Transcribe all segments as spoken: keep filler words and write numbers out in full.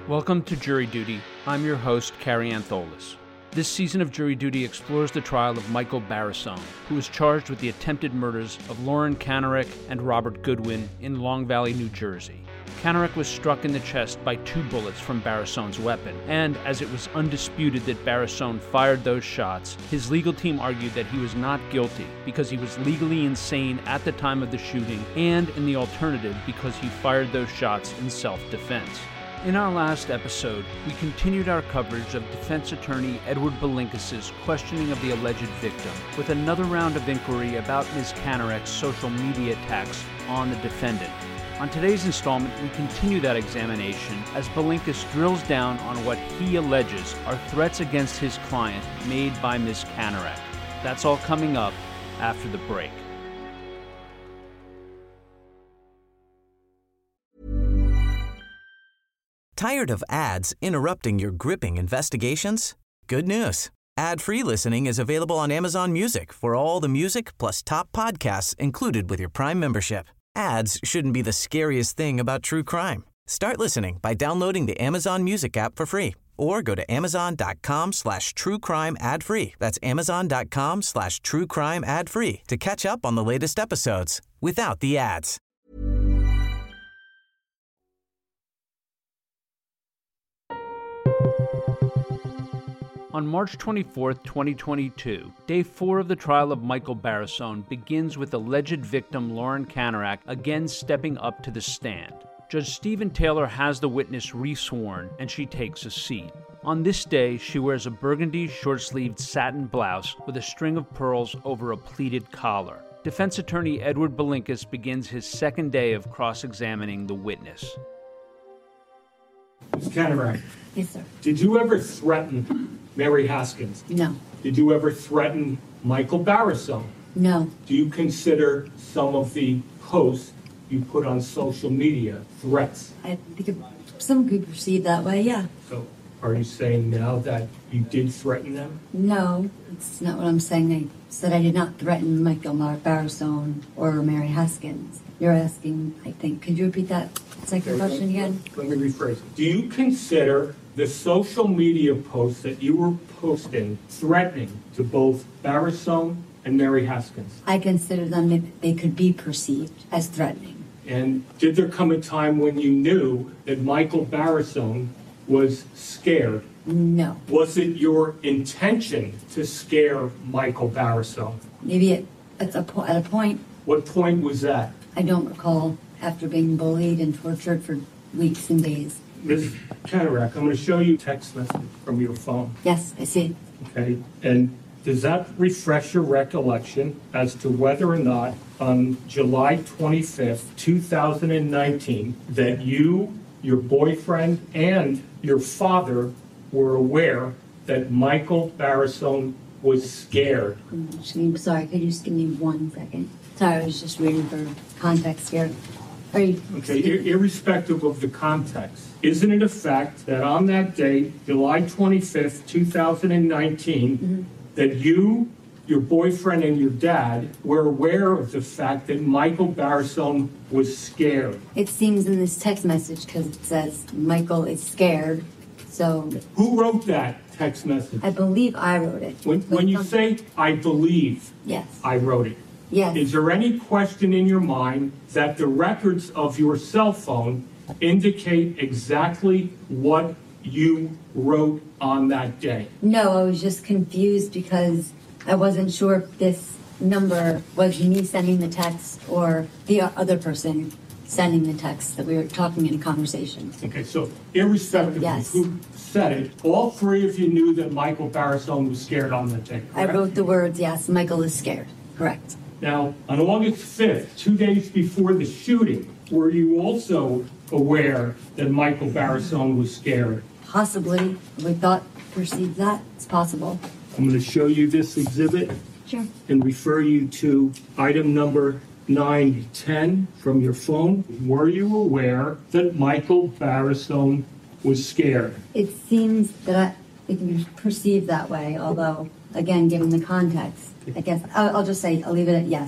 Welcome to Jury Duty. I'm your host, Carrie Antholis. This season of Jury Duty explores the trial of Michael Barrisone, who was charged with the attempted murders of Lauren Kanarek and Robert Goodwin in Long Valley, New Jersey. Kanarek was struck in the chest by two bullets from Barrisone's weapon, and as it was undisputed that Barrisone fired those shots, his legal team argued that he was not guilty because he was legally insane at the time of the shooting, and in the alternative because he fired those shots in self-defense. In our last episode, we continued our coverage of defense attorney Edward Belinkis' questioning of the alleged victim with another round of inquiry about Miz Kanarek's social media attacks on the defendant. On today's installment, we continue that examination as Belinkis drills down on what he alleges are threats against his client made by Miz Kanarek. That's all coming up after the break. Tired of ads interrupting your gripping investigations? Good news. Ad-free listening is available on Amazon Music for all the music plus top podcasts included with your Prime membership. Ads shouldn't be the scariest thing about true crime. Start listening by downloading the Amazon Music app for free or go to amazon.com slash true crime ad free. That's amazon.com slash true crime ad free to catch up on the latest episodes without the ads. On March twenty-fourth, twenty twenty-two, day four of the trial of Michael Barrisone begins with alleged victim Lauren Kanarek again stepping up to the stand. Judge Stephen Taylor has the witness re-sworn, and she takes a seat. On this day, she wears a burgundy short-sleeved satin blouse with a string of pearls over a pleated collar. Defense attorney Edward Belinkis begins his second day of cross-examining the witness. Miz Kanarek. Yes, sir. Did you ever threaten Mary Haskins? No. Did you ever threaten Michael Barrisone? No. Do you consider some of the posts you put on social media threats? I think it, some could perceive that way, yeah. So are you saying now that you did threaten them? No, it's not what I'm saying. I said I did not threaten Michael Barrisone or Mary Haskins. You're asking, I think, could you repeat that second question again? Let me rephrase it. Do you consider the social media posts that you were posting threatening to both Barrisone and Mary Haskins? I consider them, that they could be perceived as threatening. And did there come a time when you knew that Michael Barrisone was scared? No. Was it your intention to scare Michael Barrisone? Maybe at, at, a, po- at a point. What point was that? I don't recall, after being bullied and tortured for weeks and days. Miz Kanarek, I'm going to show you a text message from your phone. Yes, I see. Okay, and does that refresh your recollection as to whether or not on July twenty-fifth, two thousand nineteen, that you, your boyfriend, and your father were aware that Michael Barrisone was scared? I'm sorry, could you just give me one second? Sorry, I was just reading for context here. Are you... Okay, ir- irrespective of the context, isn't it a fact that on that date, July twenty-fifth, two thousand nineteen, mm-hmm. that you, your boyfriend, and your dad were aware of the fact that Michael Barrisone was scared? It seems in this text message, because it says Michael is scared, so... Who wrote that text message? I believe I wrote it. When, when you say, I believe, yes, I wrote it. Yes. Is there any question in your mind that the records of your cell phone indicate exactly what you wrote on that day? No, I was just confused because I wasn't sure if this number was me sending the text or the other person sending the text that we were talking in a conversation. Okay, so irrespective yes. of who said it, all three of you knew that Michael Barrisone was scared on that day, correct? I wrote the words, yes, Michael is scared. Correct. Now, on August fifth, two days before the shooting, were you also aware that Michael Barrisone was scared? Possibly. We thought, perceived that. It's possible. I'm going to show you this exhibit. Sure. And refer you to item number nine ten from your phone. Were you aware that Michael Barrisone was scared? It seems that I, it can be perceived that way, although, again, given the context, I guess I'll, I'll just say, I'll leave it at yes.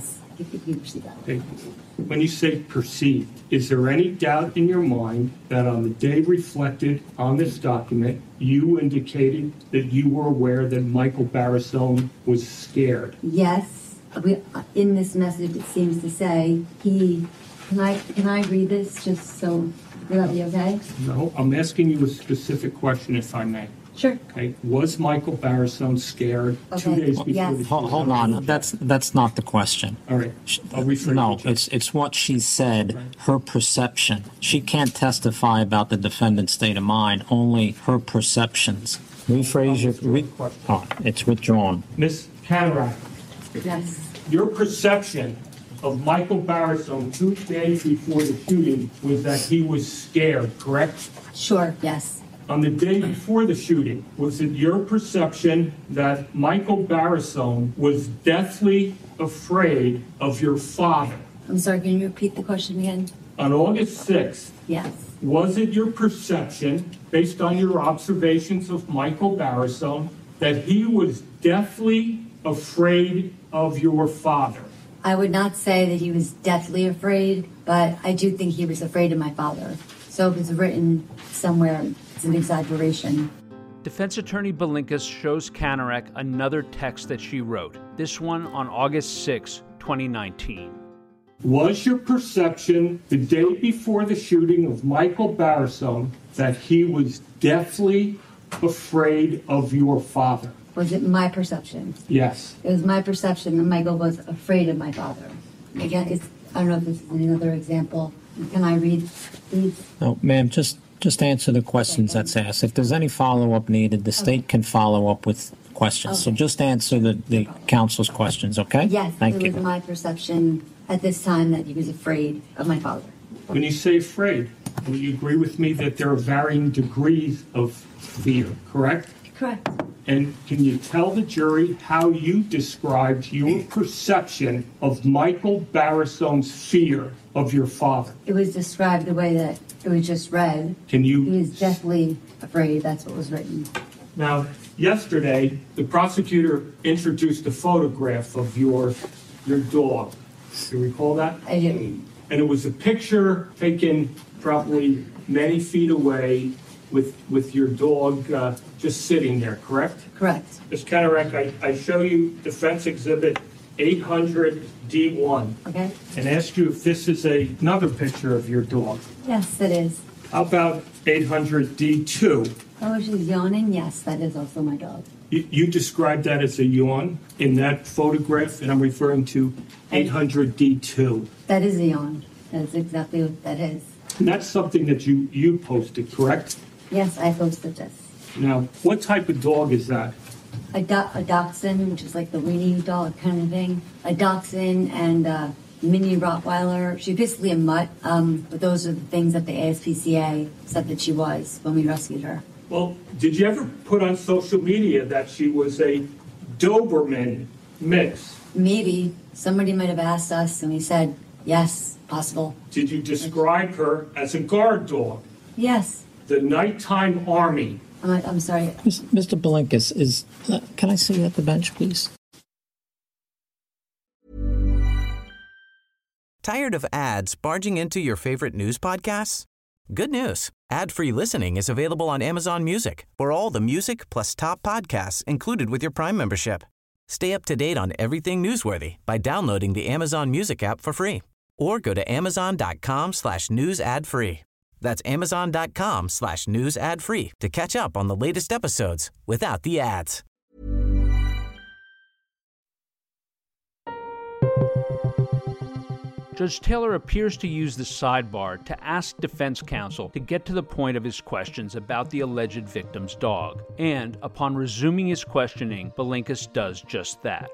if you can proceed that. Okay. When you say perceived, is there any doubt in your mind that on the day reflected on this document, you indicated that you were aware that Michael Barrisone was scared? Yes. We, in this message, it seems to say he. Can I can I read this just so will that be okay? No, I'm asking you a specific question, if I may. Sure. Okay. Was Michael Barrisone scared two Okay. days before Yes. the Hold, hold on. That's that's not the question. All right. I'll rephrase No, it. it's it's what she said, her perception. She can't testify about the defendant's state of mind, only her perceptions. Rephrase your... Re, oh, it's withdrawn. Miss Canarac, Yes. your perception of Michael Barrisone two days before the shooting was that he was scared, correct? Sure. Yes. On the day before the shooting, was it your perception that Michael Barrisone was deathly afraid of your father? I'm sorry. Can you repeat the question again? On August sixth, Yes. was it your perception, based on your observations of Michael Barrisone, that he was deathly afraid of your father? I would not say that he was deathly afraid, but I do think he was afraid of my father. So if it's written somewhere, it's an exaggeration. Defense attorney Belinkas shows Canarac another text that she wrote, this one on August sixth, twenty nineteen. Was your perception the day before the shooting of Michael Barrisone that he was deathly afraid of your father? Was it my perception? Yes. It was my perception that Michael was afraid of my father. Again, it's, I don't know if this is another example. Can I read these? No, ma'am, just just answer the questions that's asked. If there's any follow-up needed, the state can follow up with questions. So Okay. just answer the, the counsel's questions, okay? Yes, Thank it you. was my perception at this time that he was afraid of my father. When you say afraid, will you agree with me that there are varying degrees of fear, correct? Correct. And can you tell the jury how you described your perception of Michael Barrisone's fear of your father? It was described the way that it was just read. Can you... He was deathly afraid. That's what was written. Now, yesterday, the prosecutor introduced a photograph of your your dog. Do you recall that? I do. And it was a picture taken probably many feet away with with your dog uh, just sitting there, correct? Correct. Miz Canarac, I, I show you Defense Exhibit eight hundred D one Okay? and ask you if this is a, another picture of your dog. Yes, it is. How about eight hundred D two? Oh, she's yawning? Yes, that is also my dog. You, you described that as a yawn in that photograph, and I'm referring to eight hundred D two. That is a yawn. That's exactly what that is. And that's something that you, you posted, correct? Yes, I posted this. Now, what type of dog is that? A, do- a dachshund, which is like the weenie dog kind of thing. A dachshund and a mini Rottweiler. She's basically a mutt, um, but those are the things that the A S P C A said that she was when we rescued her. Well, did you ever put on social media that she was a Doberman mix? Maybe somebody might have asked us, and we said, yes, possible. Did you describe her as a guard dog? Yes. The nighttime army? I'm, I'm sorry. Mister Belinkas, is, uh, can I see you at the bench, please? Tired of ads barging into your favorite news podcasts? Good news. Ad-free listening is available on Amazon Music for all the music plus top podcasts included with your Prime membership. Stay up to date on everything newsworthy by downloading the Amazon Music app for free or go to amazon.com slash news ad free. That's amazon.com slash news ad free to catch up on the latest episodes without the ads. Judge Taylor appears to use the sidebar to ask defense counsel to get to the point of his questions about the alleged victim's dog. And upon resuming his questioning, Belinkas does just that.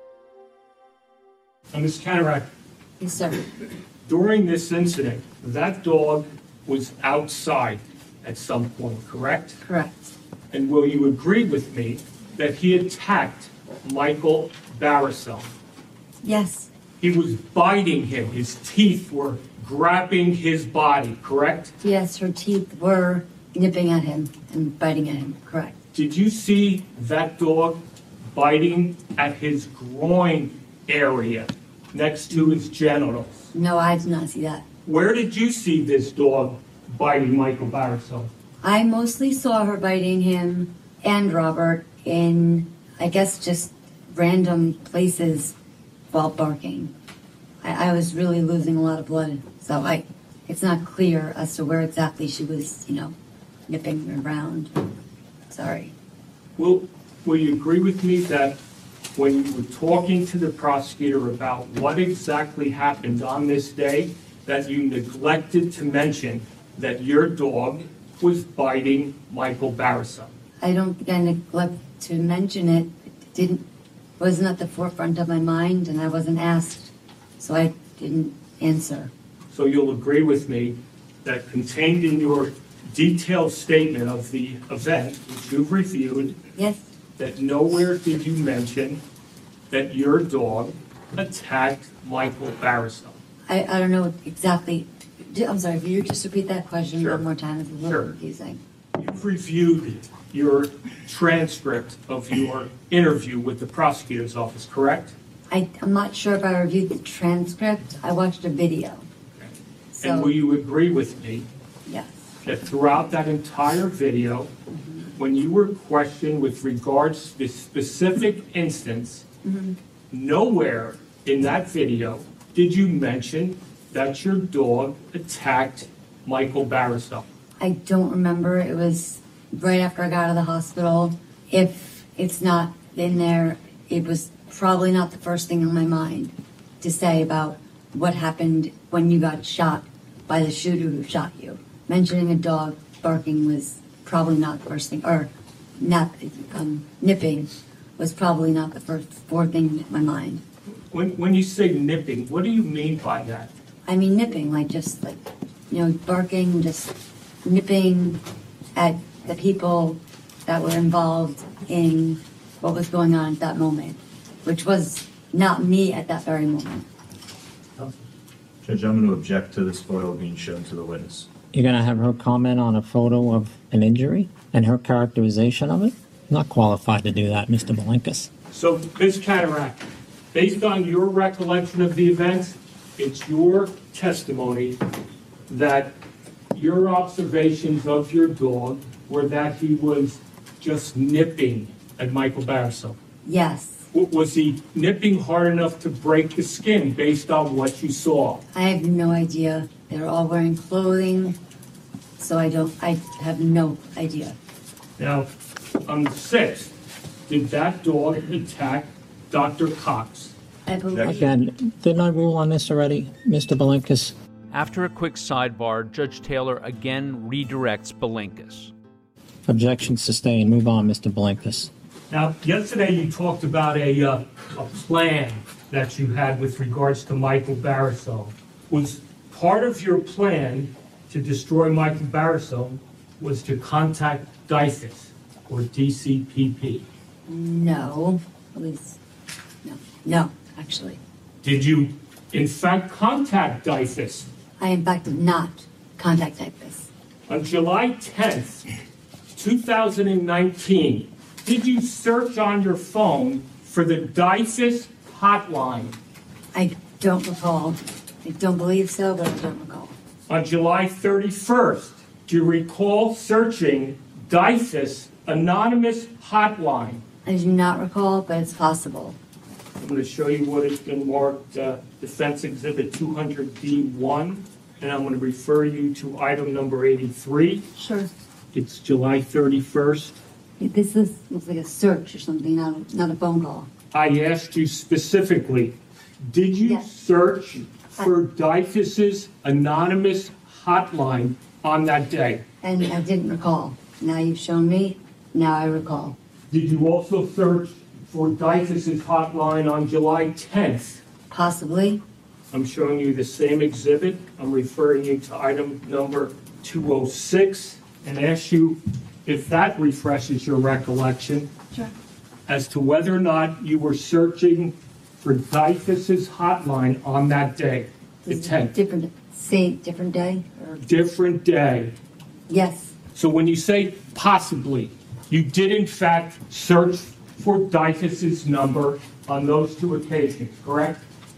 Now, Miz Canarac, Yes, sir. during this incident, that dog was outside at some point, correct? Correct. And will you agree with me that he attacked Michael Barrisone? Yes. He was biting him. His teeth were grabbing his body, correct? Yes, her teeth were nipping at him and biting at him. Correct. Did you see that dog biting at his groin area? next to his genitals. No, I did not see that. Where did you see this dog biting Michael Barasone? I mostly saw her biting him and Robert in, I guess, just random places while barking. I, I was really losing a lot of blood, so I, it's not clear as to where exactly she was, you know, nipping around. Sorry. Will, will you agree with me that when you were talking to the prosecutor about what exactly happened on this day, that you neglected to mention that your dog was biting Michael Barasone? I don't think I neglect to mention it. It didn't, wasn't at the forefront of my mind, and I wasn't asked, so I didn't answer. So you'll agree with me that contained in your detailed statement of the event, which you've reviewed, Yes? that nowhere did you mention that your dog attacked Michael Barasone? I, I don't know exactly. I'm sorry, can you just repeat that question Sure. one more time? It's a little Sure. confusing. You've reviewed your transcript of your interview with the prosecutor's office, correct? I, I'm not sure if I reviewed the transcript. I watched a video. So, And will you agree with me yes. that throughout that entire video, when you were questioned with regards to this specific instance, nowhere in that video did you mention that your dog attacked Michael Barasone? I don't remember. It was right after I got out of the hospital. If it's not in there, it was probably not the first thing on my mind to say about what happened when you got shot by the shooter who shot you. Mentioning a dog barking was probably not the first thing, or not um, nipping was probably not the first fourth thing in my mind. When, when you say nipping, what do you mean by that? I mean nipping, like just like, you know, barking, just nipping at the people that were involved in what was going on at that moment, which was not me at that very moment. Judge, I'm going to object to this photo being shown to the witness. You're going to have her comment on a photo of an injury and her characterization of it? Not qualified to do that, Mister Belinkus. So, Miz Cataract, based on your recollection of the events, it's your testimony that your observations of your dog were that he was just nipping at Michael Barasone. Yes, W- Was he nipping hard enough to break the skin based on what you saw? I have no idea. They're all wearing clothing, so I don't, I have no idea. Now, on the sixth, did that dog attack Doctor Cox? I believe, Again, didn't I rule on this already, Mister Belinkus? After a quick sidebar, Judge Taylor again redirects Belinkus. Objection sustained. Move on, Mister Belinkus. Now, yesterday you talked about a, uh, a plan that you had with regards to Michael Barasone. Was part of your plan to destroy Michael Barasone was to contact DYFUS, or D C P P? no, at least, no, no, actually. Did you, in fact, contact DYFUS? I, in fact, did not contact DYFUS. On July tenth, two thousand nineteen, did you search on your phone for the DYFUS hotline? I don't recall. I don't believe so, but I don't recall. On July thirty-first, do you recall searching DYFUS anonymous hotline? I do not recall, but it's possible. I'm going to show you what has been marked uh, Defense Exhibit two hundred D one, and I'm going to refer you to item number eighty-three. Sure. It's July thirty-first. This is, looks like a search or something, not a, not a phone call. I asked you specifically, did you Yes. search for DYFUS's anonymous hotline on that day? And I didn't recall. Now you've shown me, now I recall. Did you also search for DYFUS's hotline on July tenth? Possibly. I'm showing you the same exhibit. I'm referring you to item number two oh six and ask you if that refreshes your recollection Sure. as to whether or not you were searching for DYFUS's hotline on that day, the tenth. Different, same, different day? Or, Different day. yes, So when you say possibly, you did in fact search for DYFUS's number on those two occasions, correct?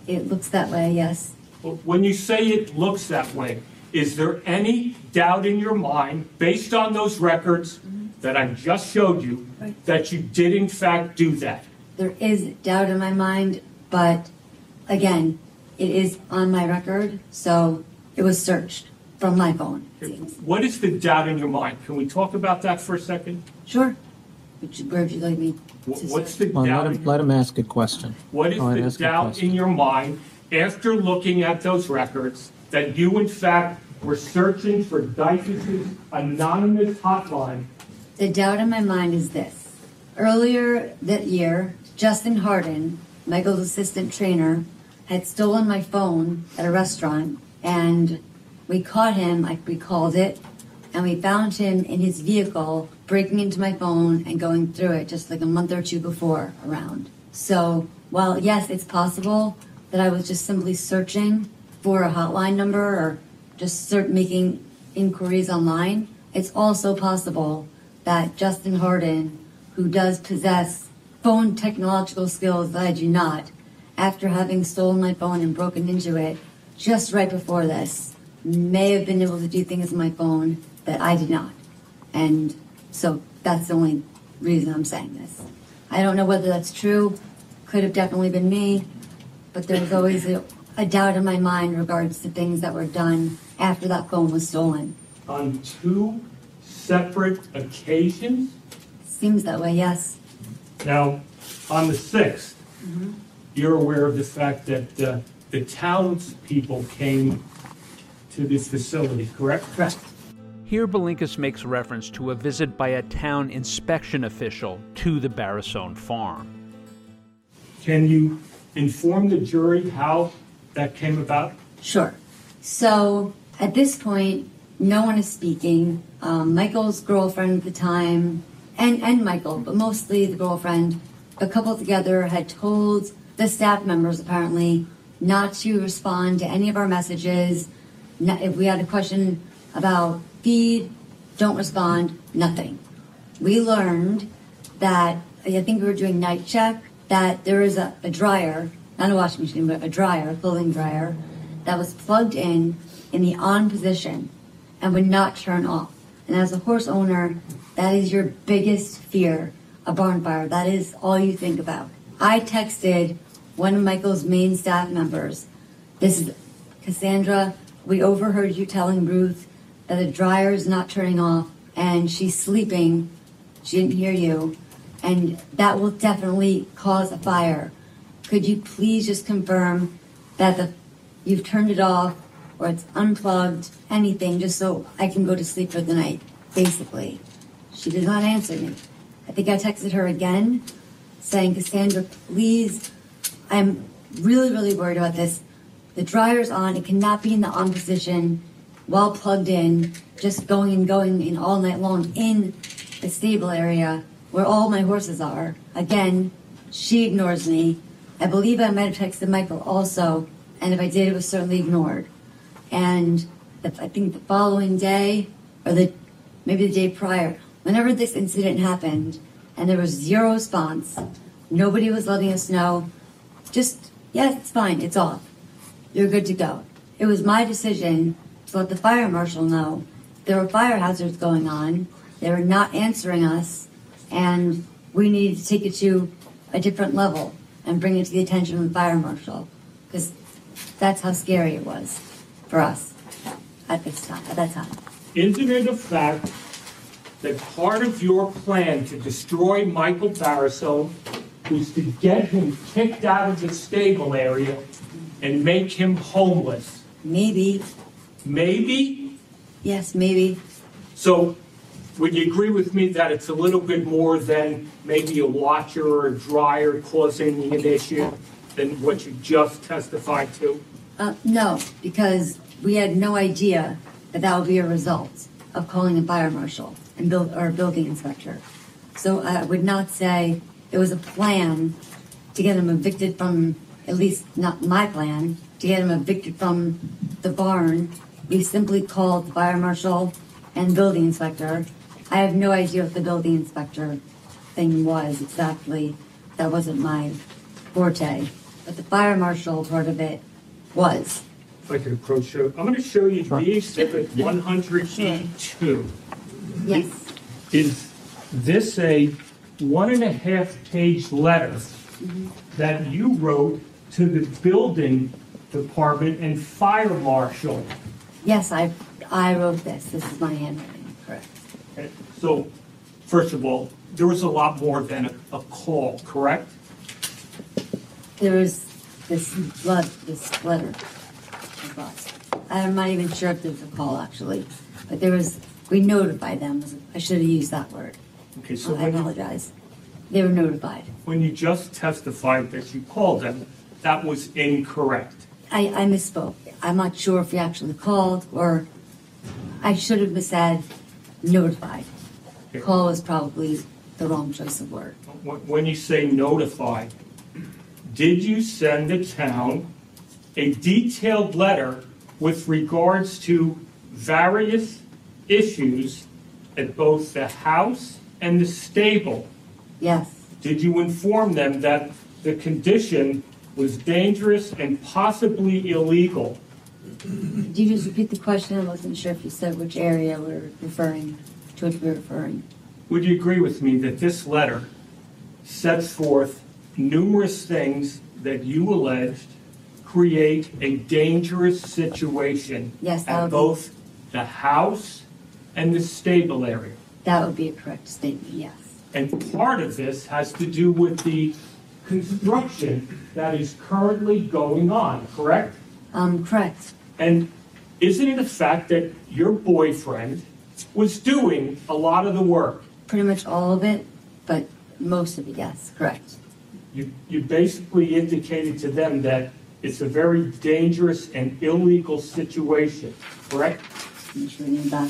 It looks that way, yes. When you say it looks that way, is there any doubt in your mind, based on those records that I just showed you, Right. that you did in fact do that? There is doubt in my mind, but again, it is on my record, so it was searched from my phone, it seems. What is the doubt in your mind? Can we talk about that for a second? Sure. Would you- Where would you like me Wh- to What's start? the Well, doubt? let in him, your- let him ask a question. What is Go ahead, the ask a doubt question. in your mind after looking at those records that you in fact were searching for Dyfus's anonymous hotline? The doubt in my mind is this. Earlier that year, Justin Harden, Michael's assistant trainer, had stolen my phone at a restaurant, and we caught him, like we called it, and we found him in his vehicle breaking into my phone and going through it just like a month or two before around. So while yes, it's possible that I was just simply searching for a hotline number or just start making inquiries online, it's also possible that Justin Harden, who does possess phone technological skills that I do not, after having stolen my phone and broken into it just right before this, may have been able to do things on my phone that I did not. And so that's the only reason I'm saying this. I don't know whether that's true. Could have definitely been me, but there's always a, a doubt in my mind in regards to things that were done after that phone was stolen. On two separate occasions? Seems that way, yes. Now, on the sixth, you're aware of the fact that uh, the townspeople came to this facility, correct? Correct. Here, Belinkus makes reference to a visit by a town inspection official to the Barrisone farm. Can you inform the jury how that came about? Sure. So at this point, no one is speaking. Um, Michael's girlfriend at the time, and, and Michael, but mostly the girlfriend, the couple together had told the staff members apparently not to respond to any of our messages. Not, if we had a question about feed, don't respond, nothing. We learned that, I think we were doing night check, that there is a, a dryer, not a washing machine, but a dryer, a clothing dryer, that was plugged in in the on position and would not turn off. And as a horse owner, that is your biggest fear, a barn fire. That is all you think about. I texted one of Michael's main staff members, this is Cassandra, we overheard you telling Ruth that the dryer is not turning off and she's sleeping. She didn't hear you. And that will definitely cause a fire. Could you please just confirm that the you've turned it off or it's unplugged, anything, just so I can go to sleep for the night, basically. She did not answer me. I think I texted her again saying, Cassandra, please, I'm really, really worried about this. The dryer's on. It cannot be in the on position while plugged in, just going and going in all night long in the stable area where all my horses are. Again, she ignores me. I believe I might have texted Michael also, and if I did, it was certainly ignored. And the, I think the following day, or the maybe the day prior, whenever this incident happened, and there was zero response, nobody was letting us know, just, yes, it's fine, it's off. You're good to go. It was my decision to let the fire marshal know there were fire hazards going on, they were not answering us, and we needed to take it to a different level and bring it to the attention of the fire marshal, because that's how scary it was for us at this time, at that time. Isn't it a fact that part of your plan to destroy Michael Barrisone was to get him kicked out of the stable area and make him homeless? Maybe, Maybe? yes, maybe. So would you agree with me that it's a little bit more than maybe a washer or a dryer causing an issue than what you just testified to? Uh, no, because we had no idea that that would be a result of calling a fire marshal and build or a building inspector. So I would not say it was a plan to get him evicted from, at least not my plan, to get him evicted from the barn. We simply called the fire marshal and building inspector. I have no idea what the building inspector thing was exactly. That wasn't my forte. but the fire marshal part of it was. If I could approach you, I'm going to show you the exhibit one hundred eighty-two. Yes. Is this a one and a half page letter mm-hmm. that you wrote to the building department and fire marshal? Yes, I I wrote this. This is my handwriting, correct. Okay. So, first of all, there was a lot more than a, a call, correct? There was this blood, this letter. I'm not even sure if there was a call, actually. But there was, we notified them. I should have used that word. Okay, so I when apologize. They were notified. When you just testified that you called them, that was incorrect. I, I misspoke. I'm not sure if you actually called, or I should have said notified. Okay. Call is probably the wrong choice of word. When you say notified, did you send the town a detailed letter with regards to various issues at both the house and the stable? Yes. Did you inform them that the condition was dangerous and possibly illegal? Did you just repeat the question? I wasn't sure if you said which area we're referring to, which we're referring. Would you agree with me that this letter sets forth numerous things that you alleged create a dangerous situation yes, at both be, the house and the stable area? That would be a correct statement, yes. And part of this has to do with the construction that is currently going on, correct? Um, correct. And isn't it a fact that your boyfriend was doing a lot of the work? Pretty much all of it, but most of it, yes, correct. You, you basically indicated to them that it's a very dangerous and illegal situation, correct? I'm just reading back.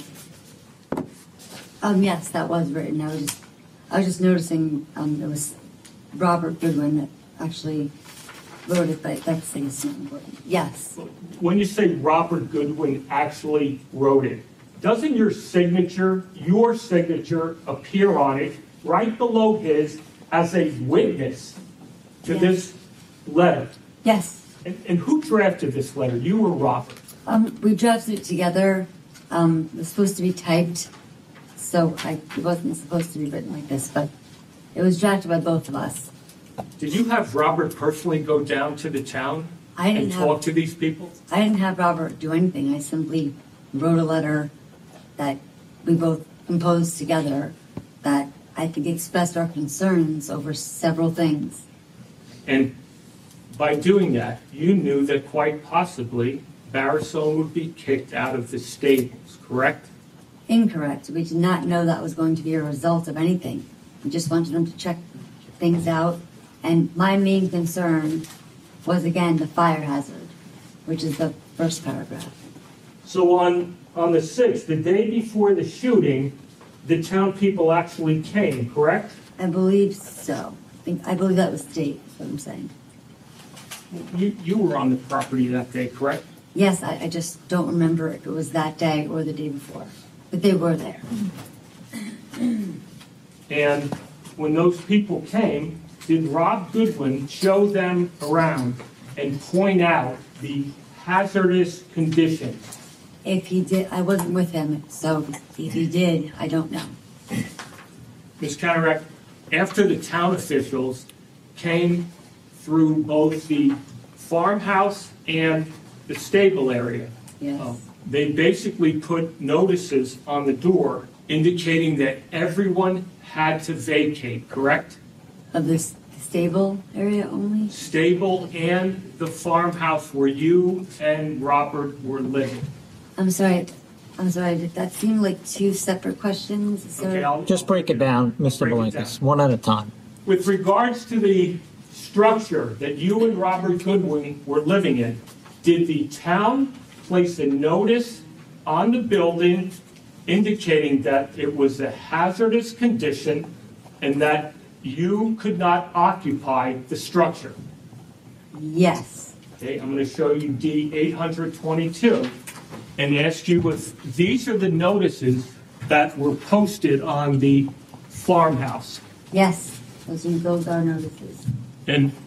Um, yes, that was written. I was just, I was just noticing um, it was Robert Goodwin that actually wrote it, but that's the not important. Yes. When you say Robert Goodwin actually wrote it, doesn't your signature, your signature, appear on it right below his as a witness to yes. this letter? Yes. And, and who drafted this letter, you or Robert? Um, we drafted it together. Um, it was supposed to be typed, so I, it wasn't supposed to be written like this, but it was drafted by both of us. Did you have Robert personally go down to the town I didn't and have, talk to these people? I didn't have Robert do anything. I simply wrote a letter that we both composed together that I think expressed our concerns over several things. And by doing that, you knew that quite possibly Barisone would be kicked out of the stables, correct? Incorrect. We did not know that was going to be a result of anything. We just wanted them to check things out. And my main concern was, again, the fire hazard, which is the first paragraph. So on, on the sixth, the day before the shooting, the town people actually came, correct? I believe so. I, think, I believe that was the date, is what I'm saying. You, you were on the property that day, correct? Yes, I, I just don't remember if it was that day or the day before. But they were there. And when those people came, did Rob Goodwin show them around and point out the hazardous conditions? If he did, I wasn't with him, so if he did, I don't know. Miz Kanarek, after the town officials came through both the farmhouse and the stable area, yes. uh, they basically put notices on the door indicating that everyone had to vacate, correct? Of this stable area only? Stable and the farmhouse where you and Robert were living. I'm sorry. I'm sorry. Did that seem like two separate questions? Sir? Okay, I'll, Just break it down, Mister Break it Belinkus, down. one at a time. With regards to the structure that you and Robert Goodwin were living in, did the town place a notice on the building indicating that it was a hazardous condition and that you could not occupy the structure? Yes. Okay, I'm going to show you D eight twenty-two and ask you if these are the notices that were posted on the farmhouse. Yes. Those are, those are notices. And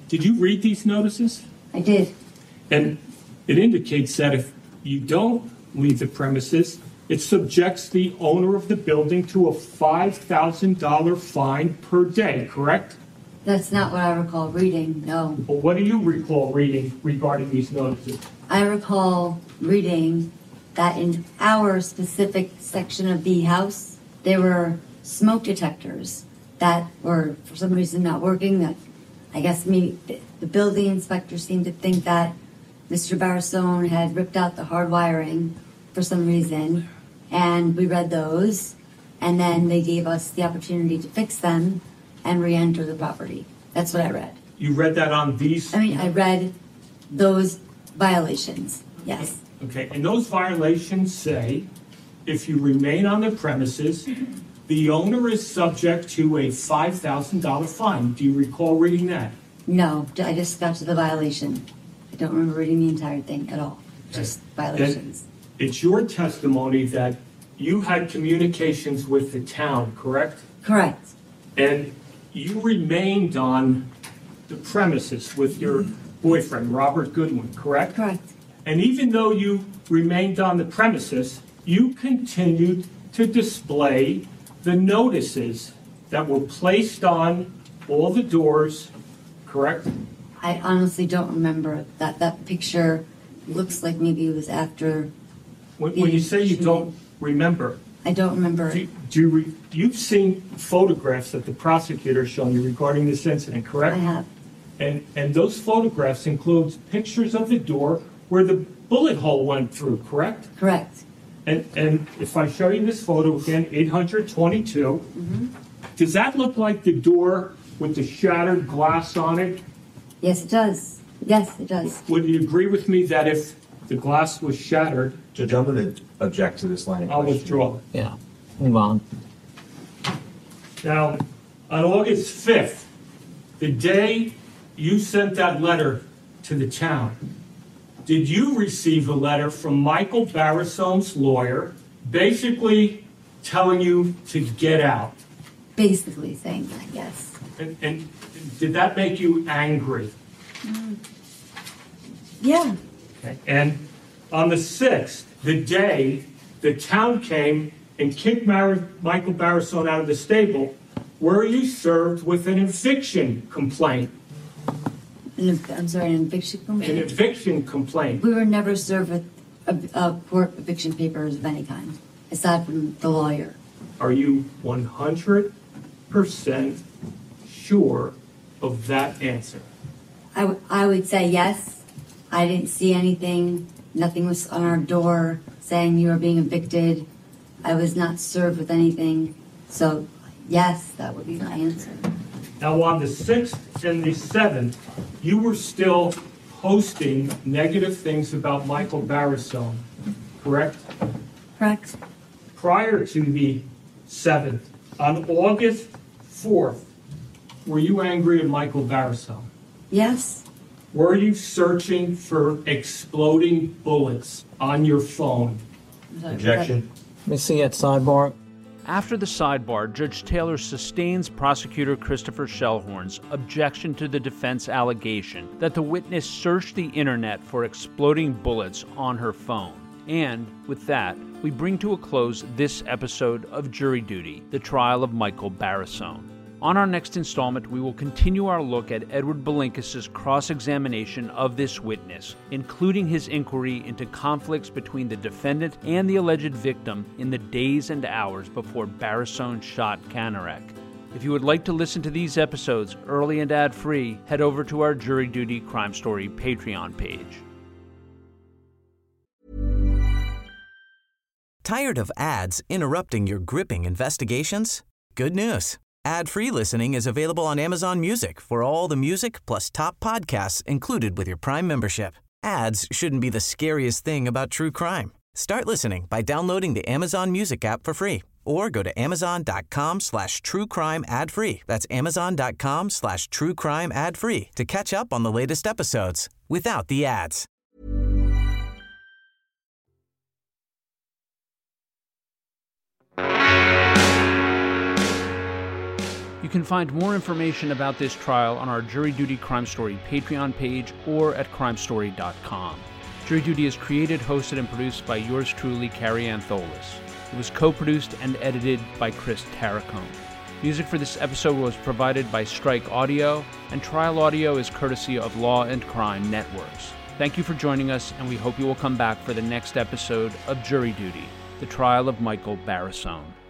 Did you read these notices? I did. And it indicates that if you don't leave the premises, it subjects the owner of the building to a five thousand dollars fine per day, correct? That's not what I recall reading, no. Well, what do you recall reading regarding these notices? I recall reading that in our specific section of the house, there were smoke detectors that were, for some reason, not working. That I guess me, the building inspector seemed to think that Mister Barasone had ripped out the hard wiring for some reason, and we read those, and then they gave us the opportunity to fix them and re-enter the property. That's what I read. You read that on these? I mean, I read those violations, yes. Okay, and those violations say if you remain on the premises, the owner is subject to a five thousand dollars fine. Do you recall reading that? No, I just got to the violation. I don't remember reading the entire thing at all, just violations. Then it's your testimony that you had communications with the town, correct? Correct. And you remained on the premises with your boyfriend, Robert Goodwin, correct? Correct. And even though you remained on the premises, you continued to display the notices that were placed on all the doors, correct? I honestly don't remember that. That picture looks like maybe it was after. When, when you say you don't remember, I don't remember. do, do you re, you've seen photographs that the prosecutor shown you regarding this incident, correct? I have. And, and those photographs include pictures of the door where the bullet hole went through, correct? Correct. And, and if I show you this photo again, eight hundred twenty-two, mm-hmm. Does that look like the door with the shattered glass on it? Yes, it does. Yes, it does. Would you agree with me that if the glass was shattered? Judge, I'm going to object to this line of I'll questioning. withdraw. Yeah, move on. Now, on August fifth, the day you sent that letter to the town, did you receive a letter from Michael Barasone's lawyer basically telling you to get out? Basically saying that, yes. And, and did that make you angry? Mm. Yeah. Okay. And on the sixth, the day the town came and kicked Mar- Michael Barasone out of the stable, were you served with an eviction complaint? An, I'm sorry, an eviction An complaint? eviction complaint. We were never served with a, a court eviction papers of any kind, aside from the lawyer. Are you one hundred percent sure of that answer? I, w- I would say yes. I didn't see anything. Nothing was on our door saying you were being evicted. I was not served with anything. So, yes, that would be my answer. Now, on the sixth and the seventh, you were still posting negative things about Michael Barasone, correct? Correct. Prior to the seventh, on August fourth, were you angry at Michael Barasone? Yes. Were you searching for exploding bullets on your phone? Objection. Let me see at sidebar. After the sidebar, Judge Taylor sustains prosecutor Christopher Schellhorn's objection to the defense allegation that the witness searched the internet for exploding bullets on her phone. And with that, we bring to a close this episode of Jury Duty, the trial of Michael Barasone. On our next installment, we will continue our look at Edward Belinkis' cross-examination of this witness, including his inquiry into conflicts between the defendant and the alleged victim in the days and hours before Barasone shot Kanarek. If you would like to listen to these episodes early and ad-free, head over to our Jury Duty Crime Story Patreon page. Tired of ads interrupting your gripping investigations? Good news. Ad-free listening is available on Amazon Music for all the music plus top podcasts included with your Prime membership. Ads shouldn't be the scariest thing about true crime. Start listening by downloading the Amazon Music app for free or go to amazon.com slash true crime ad free. That's amazon.com slash true crime ad free to catch up on the latest episodes without the ads. You can find more information about this trial on our Jury Duty Crime Story Patreon page or at crime story dot com. Jury Duty is created, hosted, and produced by yours truly, Carrie Antholis. It was co-produced and edited by Chris Tarracone. Music for this episode was provided by Strike Audio, and Trial Audio is courtesy of Law and Crime Networks. Thank you for joining us, and we hope you will come back for the next episode of Jury Duty, the trial of Michael Barrisone.